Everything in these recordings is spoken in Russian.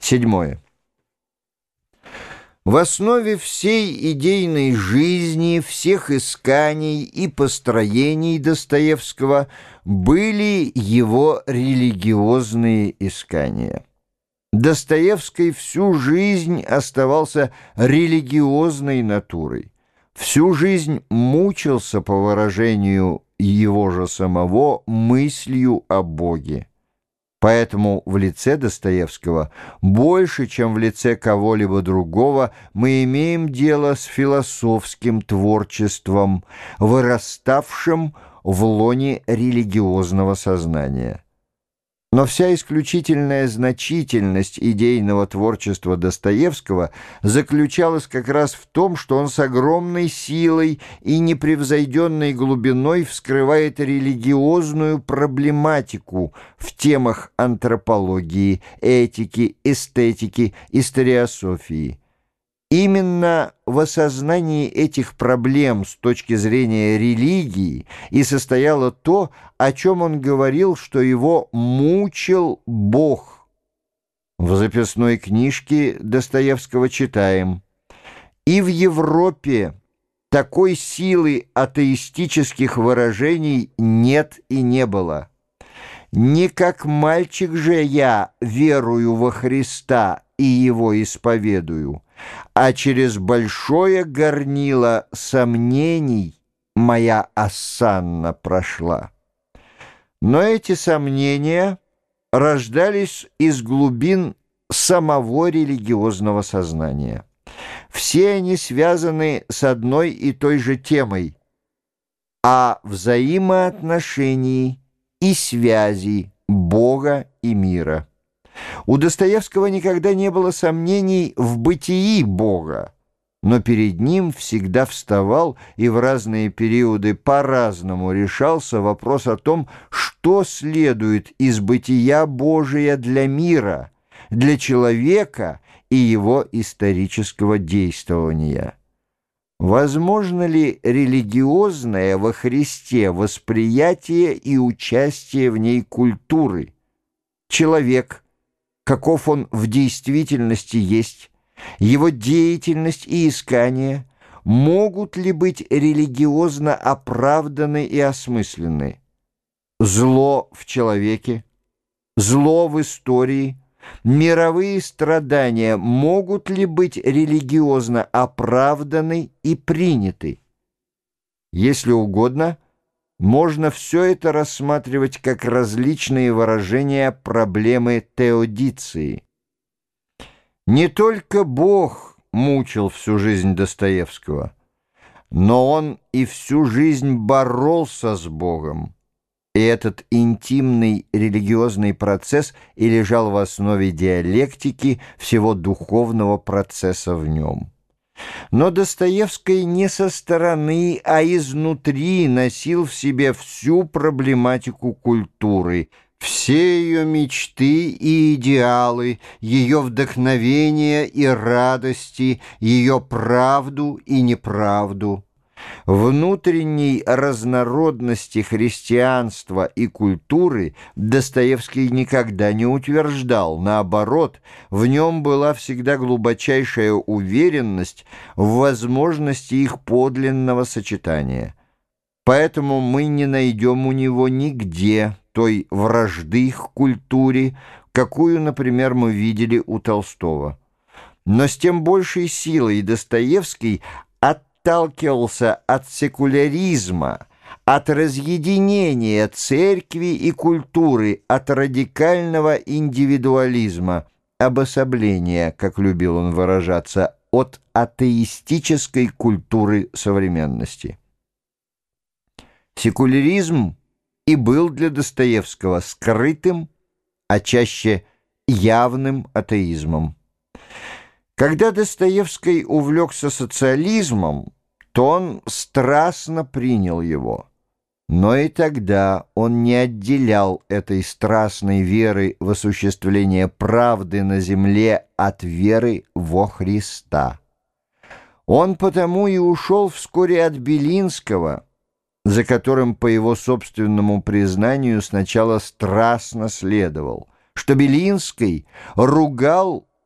Седьмое. В основе всей идейной жизни, всех исканий и построений Достоевского были его религиозные искания. Достоевский всю жизнь оставался религиозной натурой, всю жизнь мучился, по выражению его же самого, мыслью о Боге. Поэтому в лице Достоевского больше, чем в лице кого-либо другого, мы имеем дело с философским творчеством, выраставшим в лоне религиозного сознания. Но вся исключительная значительность идейного творчества Достоевского заключалась как раз в том, что он с огромной силой и непревзойденной глубиной вскрывает религиозную проблематику в темах антропологии, этики, эстетики, историософии. Именно в осознании этих проблем с точки зрения религии и состояло то, о чем он говорил, что его мучил Бог. В записной книжке Достоевского читаем: «И в Европе такой силы атеистических выражений нет и не было. Не как мальчик же я верую во Христа и его исповедую, а через большое горнило сомнений моя осанна прошла». Но эти сомнения рождались из глубин самого религиозного сознания. Все они связаны с одной и той же темой о взаимоотношении и связи Бога и мира. У Достоевского никогда не было сомнений в бытии Бога, но перед ним всегда вставал и в разные периоды по-разному решался вопрос о том, что следует из бытия Божия для мира, для человека и его исторического действования. Возможно ли религиозное во Христе восприятие и участие в ней культуры? Человек, каков он в действительности есть, его деятельность и искания могут ли религиозно оправданы и осмысленны? Зло в человеке, зло в истории, мировые страдания могут ли быть религиозно оправданы и приняты? Если угодно, можно все это рассматривать как различные выражения проблемы теодиции. Не только Бог мучил всю жизнь Достоевского, но он и всю жизнь боролся с Богом. И этот интимный религиозный процесс и лежал в основе диалектики всего духовного процесса в нем. Но Достоевский не со стороны, а изнутри носил в себе всю проблематику культуры, все ее мечты и идеалы, ее вдохновения и радости, ее правду и неправду. Внутренней разнородности христианства и культуры Достоевский никогда не утверждал. Наоборот, в нем была всегда глубочайшая уверенность в возможности их подлинного сочетания. Поэтому мы не найдем у него нигде той вражды к культуре, какую, например, мы видели у Толстого. Но с тем большей силой Достоевский отталкивался от секуляризма, от разъединения церкви и культуры, от радикального индивидуализма, обособления, как любил он выражаться, от атеистической культуры современности. Секуляризм и был для Достоевского скрытым, а чаще явным атеизмом. Когда Достоевский увлекся социализмом, то он страстно принял его. Но и тогда он не отделял этой страстной веры в осуществление правды на земле от веры во Христа. Он потому и ушел вскоре от Белинского, за которым, по его собственному признанию, сначала страстно следовал, что Белинский ругал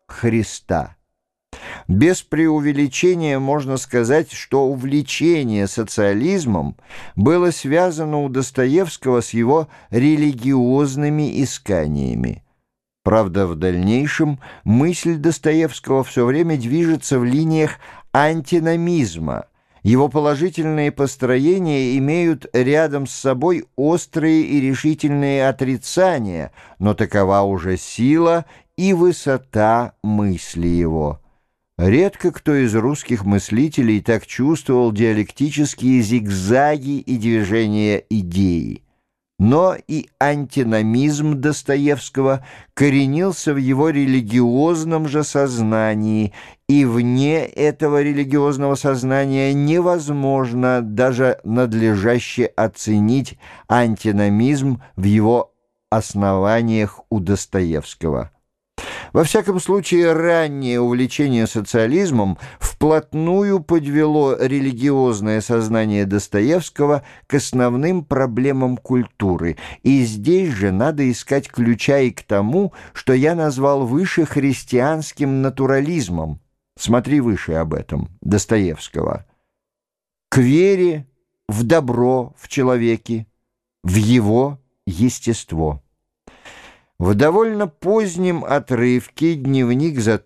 Христа. Без преувеличения можно сказать, что увлечение социализмом было связано у Достоевского с его религиозными исканиями. Правда, в дальнейшем мысль Достоевского все время движется в линиях антиномизма. Его положительные построения имеют рядом с собой острые и решительные отрицания, но такова уже сила и высота мысли его. Редко кто из русских мыслителей так чувствовал диалектические зигзаги и движения идеи. Но и антиномизм Достоевского коренился в его религиозном же сознании, и вне этого религиозного сознания невозможно даже надлежаще оценить антиномизм в его основаниях у Достоевского. Во всяком случае, раннее увлечение социализмом вплотную подвело религиозное сознание Достоевского к основным проблемам культуры, и здесь же надо искать ключа и к тому, что я назвал выше христианским натурализмом. Смотри выше об этом, Достоевского. К вере в добро в человеке, в его естество. В довольно позднем отрывке «Дневник за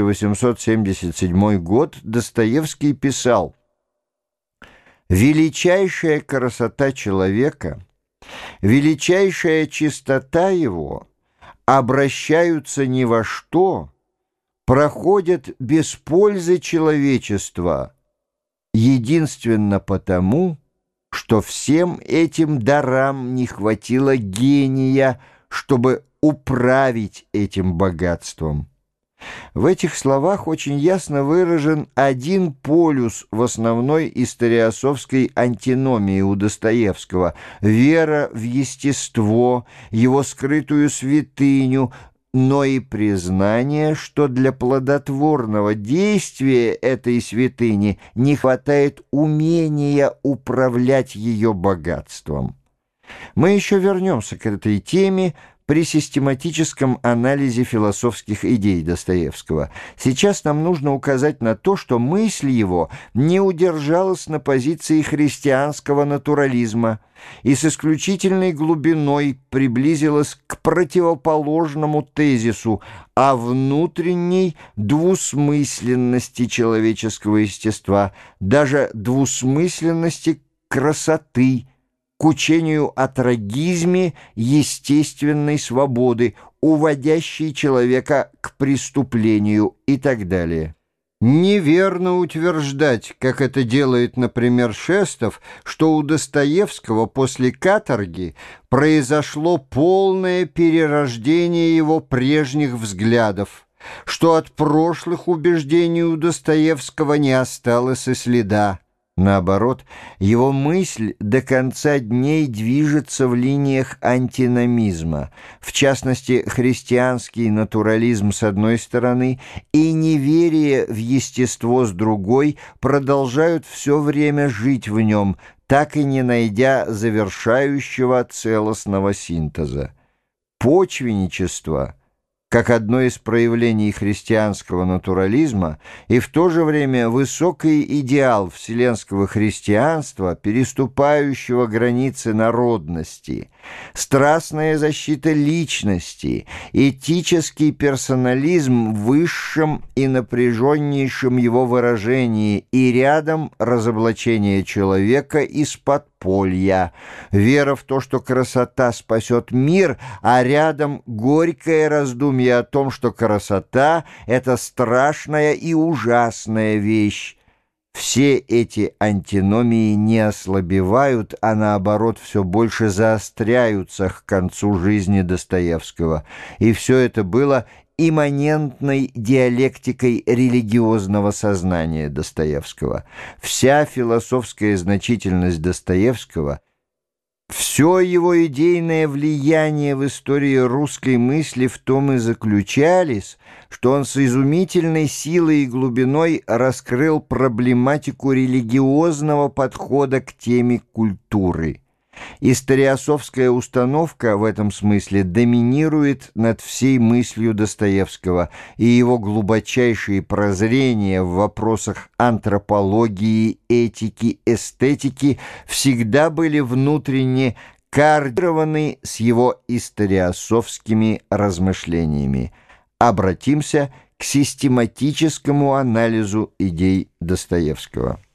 1877 год» Достоевский писал: «Величайшая красота человека, величайшая чистота его обращаются ни во что, проходят без пользы человечества, единственно потому, что всем этим дарам не хватило гения, чтобы управить этим богатством». В этих словах очень ясно выражен один полюс в основной историосовской антиномии у Достоевского — вера в естество, его скрытую святыню, но и признание, что для плодотворного действия этой святыни не хватает умения управлять ее богатством. Мы еще вернемся к этой теме при систематическом анализе философских идей Достоевского. Сейчас нам нужно указать на то, что мысль его не удержалась на позиции христианского натурализма и с исключительной глубиной приблизилась к противоположному тезису о внутренней двусмысленности человеческого естества, даже двусмысленности красоты, к учению о трагизме естественной свободы, уводящей человека к преступлению и так далее. Неверно утверждать, как это делает, например, Шестов, что у Достоевского после каторги произошло полное перерождение его прежних взглядов, что от прошлых убеждений у Достоевского не осталось и следа. Наоборот, его мысль до конца дней движется в линиях антиномизма, в частности, христианский натурализм с одной стороны и неверие в естество с другой продолжают все время жить в нем, так и не найдя завершающего целостного синтеза. Почвенничество — как одно из проявлений христианского натурализма и в то же время высокий идеал вселенского христианства, переступающего границы народности, страстная защита личности, этический персонализм в высшем и напряженнейшем его выражении и рядом разоблачение человека из подполья, вера в то, что красота спасет мир, а рядом горькое раздумье о том, что красота — это страшная и ужасная вещь. Все эти антиномии не ослабевают, а наоборот все больше заостряются к концу жизни Достоевского. И все это было имманентной диалектикой религиозного сознания Достоевского. Вся философская значительность Достоевского, все его идейное влияние в истории русской мысли в том и заключались, что он с изумительной силой и глубиной раскрыл проблематику религиозного подхода к теме культуры. Историософская установка в этом смысле доминирует над всей мыслью Достоевского, и его глубочайшие прозрения в вопросах антропологии, этики, эстетики всегда были внутренне координированы с его историософскими размышлениями. Обратимся к систематическому анализу идей Достоевского.